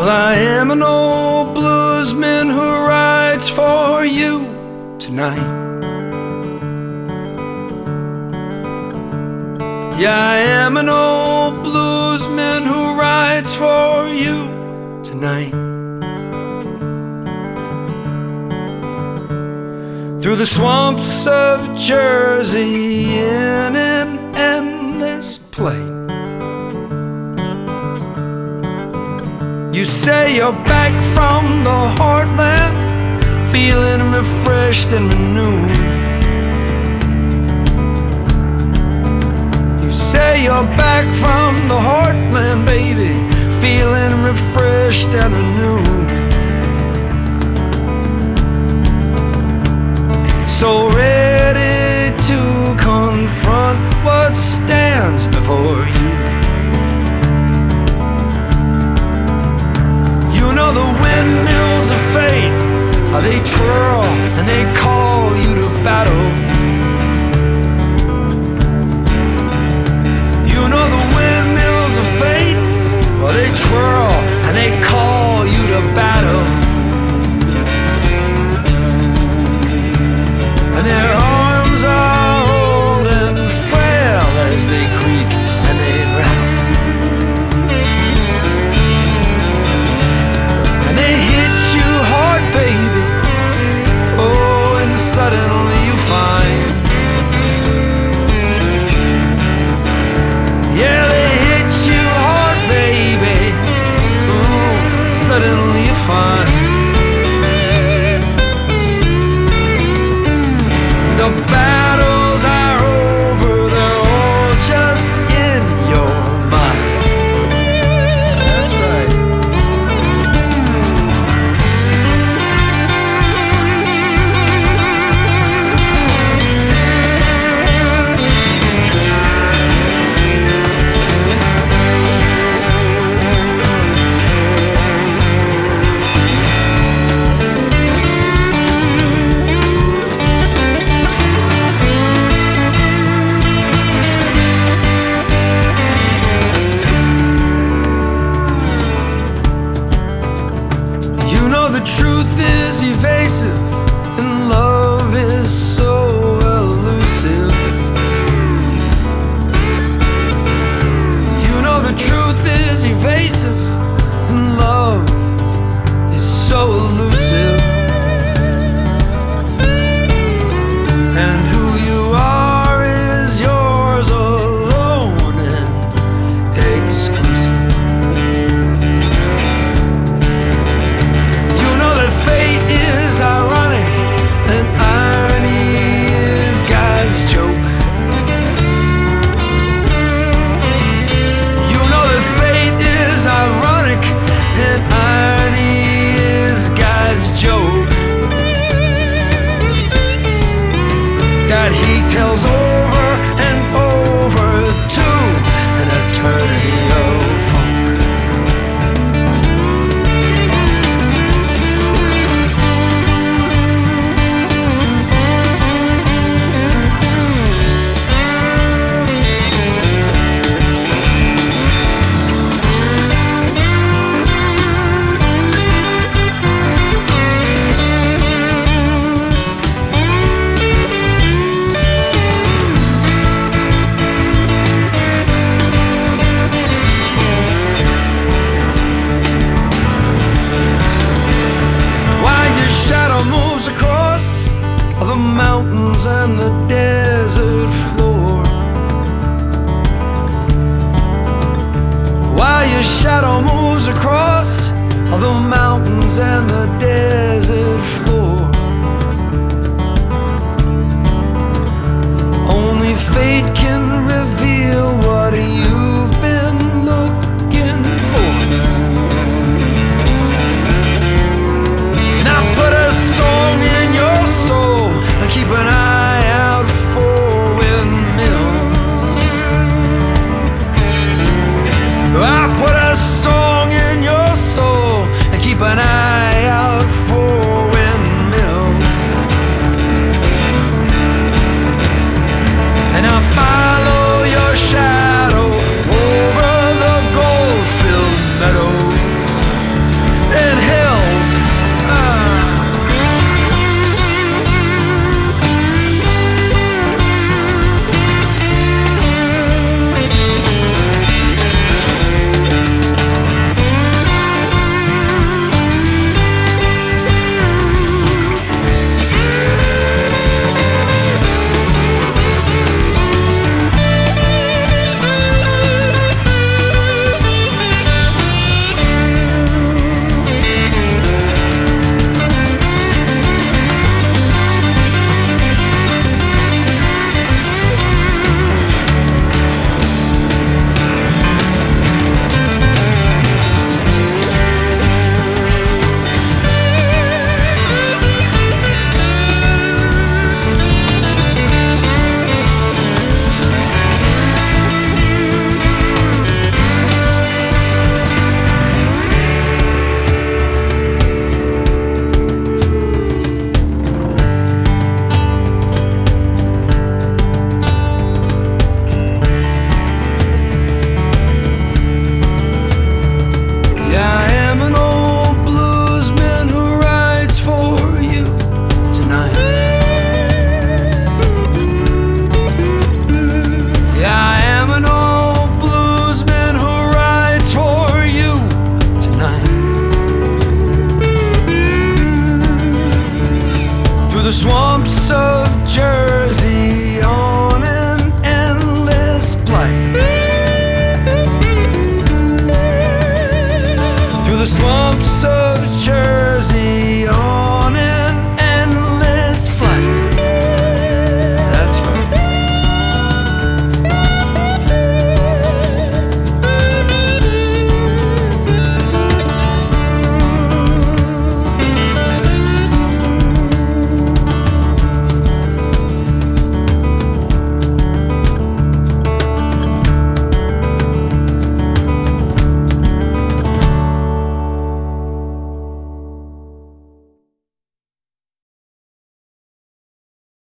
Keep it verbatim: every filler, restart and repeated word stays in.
I am an old bluesman who writes for you tonight. Yeah, I am an old bluesman who writes for you tonight. Through the swamps of Jersey in an endless plane. You say you're back from the heartland, feeling refreshed and renewed. You say you're back from the heartland, baby, feeling refreshed and renewed. So ready to confront what stands before you. You know the windmills of fate, they twirl and they call you to battle. You know the windmills of fate, they twirl and they call you to battle. And their arms are old and frail as they creak and they rattle. And they hit you hard, baby. Oh, and suddenly you find, yeah, they hit you hard, baby. Oh, suddenly you find the battles are over, they're all just in your mind. That's right. The truth is evasive and love is so elusive. You know the truth is evasive and love is so elusive. And who you are is yours alone and exclusive. Ironic and irony is God's joke. You know that fate is ironic and irony is God's joke. God, he tells over and over to an eternity of funk. Across the mountains and the desert floor, while your shadow moves across the mountains and the desert floor, only fate can reveal what you've been looking for. And I put a song in your soul and keep an eye out for windmills. I put a song in your soul and keep an eye out for windmills. And I follow the swamps of